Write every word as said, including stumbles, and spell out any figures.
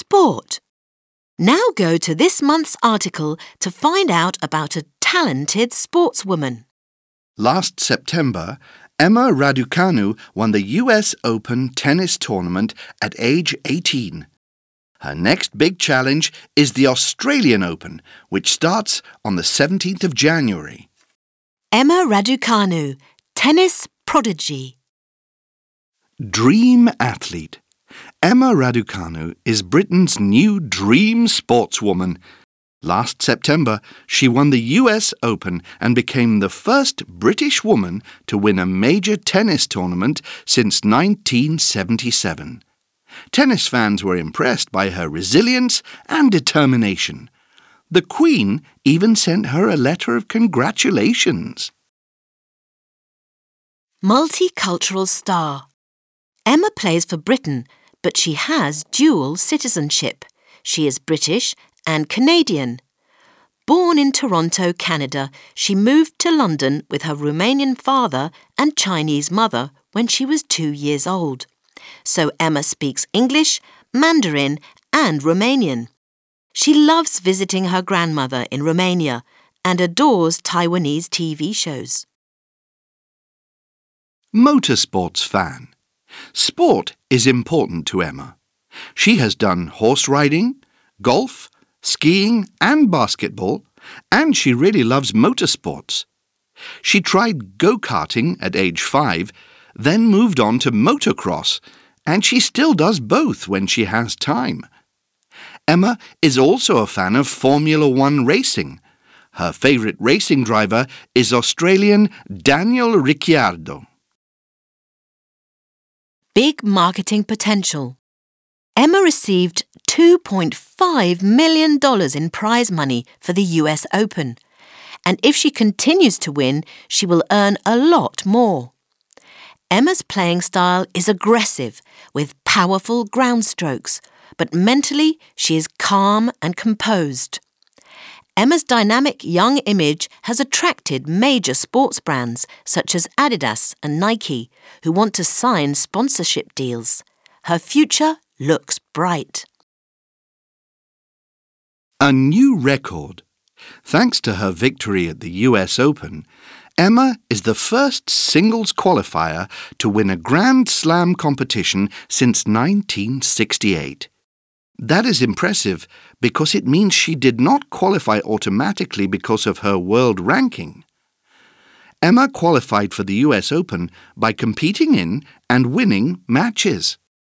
sport. Now go to this month's article to find out about a talented sportswoman. Last September, Emma Raducanu won the U S Open tennis tournament at age eighteen. Her next big challenge is the Australian Open, which starts on the seventeenth of January. Emma Raducanu, tennis prodigy. Dream athlete. Emma Raducanu is Britain's new dream sportswoman. Last September, she won the U S Open and became the first British woman to win a major tennis tournament since nineteen seventy-seven. Tennis fans were impressed by her resilience and determination. The Queen even sent her a letter of congratulations. Multicultural star. Emma plays for Britain, but she has dual citizenship. She is British and Canadian. Born in Toronto, Canada, she moved to London with her Romanian father and Chinese mother when she was two years old. So Emma speaks English, Mandarin and Romanian. She loves visiting her grandmother in Romania and adores Taiwanese T V shows. Motorsports fan. Sport is important to Emma. She has done horse riding, golf, skiing and basketball, and she really loves motorsports. She tried go-karting at age five, then moved on to motocross, and she still does both when she has time. Emma is also a fan of Formula One racing. Her favourite racing driver is Australian Daniel Ricciardo. Big marketing potential. Emma received two point five million dollars in prize money for the U S Open, and if she continues to win, she will earn a lot more. Emma's playing style is aggressive, with powerful ground strokes, but mentally she is calm and composed. Emma's dynamic young image has attracted major sports brands such as Adidas and Nike, who want to sign sponsorship deals. Her future looks bright. A new record. Thanks to her victory at the U S Open, Emma is the first singles qualifier to win a Grand Slam competition since nineteen sixty-eight. That is impressive because it means she did not qualify automatically because of her world ranking. Emma qualified for the U S Open by competing in and winning matches.